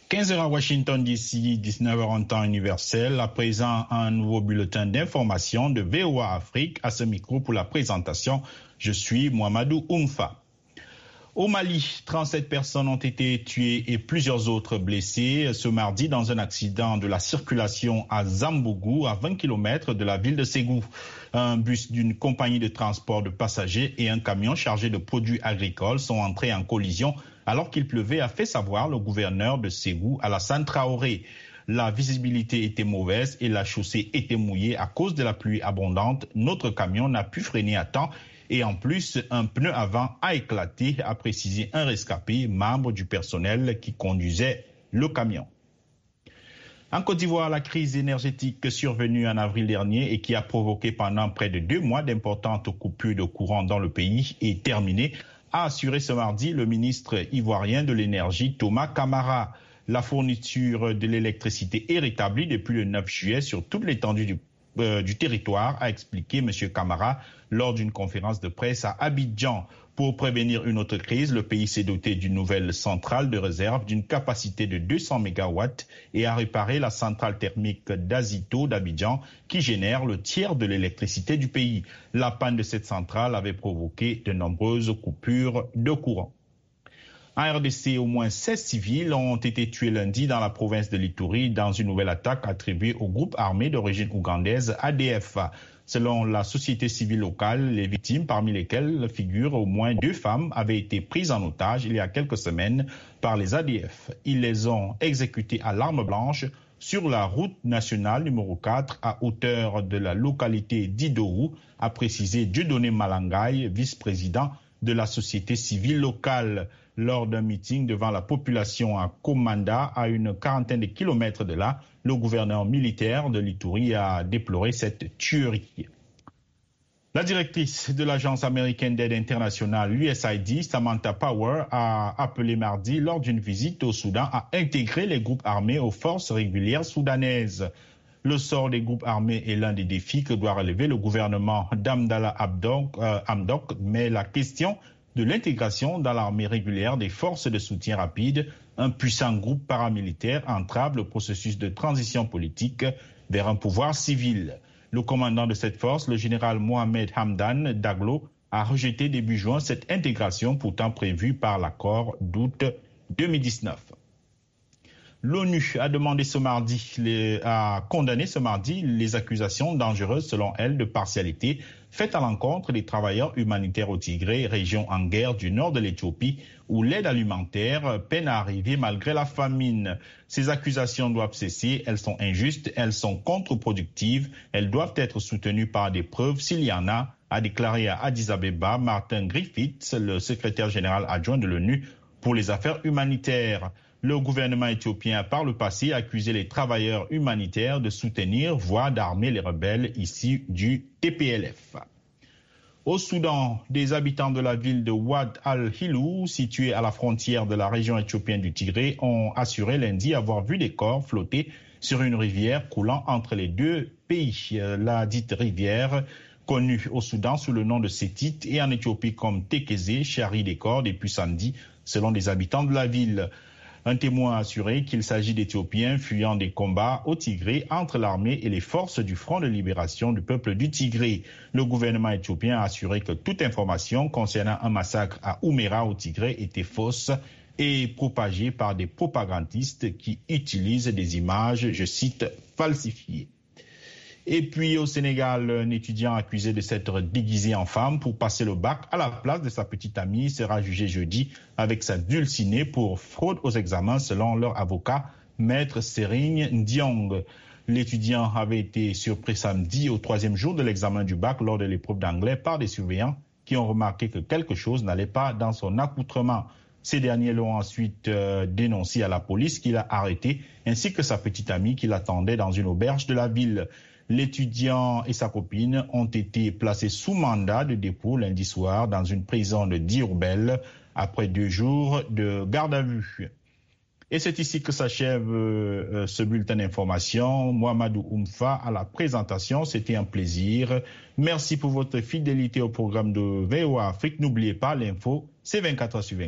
15h à Washington DC, 19h en temps universel. À présent, un nouveau bulletin d'information de VOA Afrique. À ce micro pour la présentation, je suis Mohamedou Oumfa. Au Mali, 37 personnes ont été tuées et plusieurs autres blessées ce mardi dans un accident de la circulation à Zambougou, à 20 km de la ville de Ségou. Un bus d'une compagnie de transport de passagers et un camion chargé de produits agricoles sont entrés en collision alors qu'il pleuvait, a fait savoir le gouverneur de Ségou, Alassane Traoré. La visibilité était mauvaise et la chaussée était mouillée à cause de la pluie abondante. Notre camion n'a pu freiner à temps et en plus, un pneu avant a éclaté, a précisé un rescapé, membre du personnel qui conduisait le camion. En Côte d'Ivoire, la crise énergétique survenue en avril dernier et qui a provoqué pendant près de 2 mois d'importantes coupures de courant dans le pays est terminée, a assuré ce mardi le ministre ivoirien de l'énergie Thomas Camara. La fourniture de l'électricité est rétablie depuis le 9 juillet sur toute l'étendue du territoire, a expliqué M. Camara lors d'une conférence de presse à Abidjan. Pour prévenir une autre crise, le pays s'est doté d'une nouvelle centrale de réserve d'une capacité de 200 MW et a réparé la centrale thermique d'Azito d'Abidjan qui génère le tiers de l'électricité du pays. La panne de cette centrale avait provoqué de nombreuses coupures de courant. En RDC, au moins 16 civils ont été tués lundi dans la province de l'Ituri dans une nouvelle attaque attribuée au groupe armé d'origine ougandaise ADF. Selon la société civile locale, les victimes, parmi lesquelles figurent au moins 2 femmes, avaient été prises en otage il y a quelques semaines par les ADF. Ils les ont exécutées à l'arme blanche sur la route nationale numéro 4 à hauteur de la localité d'Idourou, a précisé Dieudonné Malangaï, vice-président de la société civile locale. Lors d'un meeting devant la population à Komanda, à une quarantaine de kilomètres de là, le gouverneur militaire de l'Ituri a déploré cette tuerie. La directrice de l'agence américaine d'aide internationale, l'USAID, Samantha Power, a appelé mardi, lors d'une visite au Soudan, à intégrer les groupes armés aux forces régulières soudanaises. Le sort des groupes armés est l'un des défis que doit relever le gouvernement d'Abdallah Hamdok, mais la question de l'intégration dans l'armée régulière des forces de soutien rapide, un puissant groupe paramilitaire entrave le processus de transition politique vers un pouvoir civil. Le commandant de cette force, le général Mohamed Hamdan Daglo, a rejeté début juin cette intégration pourtant prévue par l'accord d'août 2019. L'ONU a condamné ce mardi les accusations dangereuses, selon elle, de partialité faites à l'encontre des travailleurs humanitaires au Tigré, région en guerre du nord de l'Éthiopie, où l'aide alimentaire peine à arriver malgré la famine. Ces accusations doivent cesser, elles sont injustes, elles sont contre-productives, elles doivent être soutenues par des preuves s'il y en a déclaré à Addis Abeba Martin Griffiths, le secrétaire général adjoint de l'ONU pour les affaires humanitaires. Le gouvernement éthiopien a par le passé accusé les travailleurs humanitaires de soutenir, voire d'armer les rebelles issus du TPLF. Au Soudan, des habitants de la ville de Wad al-Hilou, située à la frontière de la région éthiopienne du Tigré, ont assuré lundi avoir vu des corps flotter sur une rivière coulant entre les deux pays. La dite rivière, connue au Soudan sous le nom de Sétit et en Éthiopie comme Tekeze, charrie des corps depuis samedi, selon des habitants de la ville. Un témoin a assuré qu'il s'agit d'Éthiopiens fuyant des combats au Tigré entre l'armée et les forces du Front de libération du peuple du Tigré. Le gouvernement éthiopien a assuré que toute information concernant un massacre à Oumera au Tigré était fausse et propagée par des propagandistes qui utilisent des images, je cite, falsifiées. Et puis au Sénégal, un étudiant accusé de s'être déguisé en femme pour passer le bac à la place de sa petite amie sera jugé jeudi avec sa dulcinée pour fraude aux examens selon leur avocat, maître Serigne Ndiong. L'étudiant avait été surpris samedi au 3e jour de l'examen du bac lors de l'épreuve d'anglais par des surveillants qui ont remarqué que quelque chose n'allait pas dans son accoutrement. Ces derniers l'ont ensuite dénoncé à la police qui l'a arrêté ainsi que sa petite amie qui l'attendait dans une auberge de la ville. L'étudiant et sa copine ont été placés sous mandat de dépôt lundi soir dans une prison de Diourbel après 2 jours de garde à vue. Et c'est ici que s'achève ce bulletin d'information. Mohamedou Oumfa à la présentation, c'était un plaisir. Merci pour votre fidélité au programme de VOA Afrique. N'oubliez pas, l'info, c'est 24h sur 24.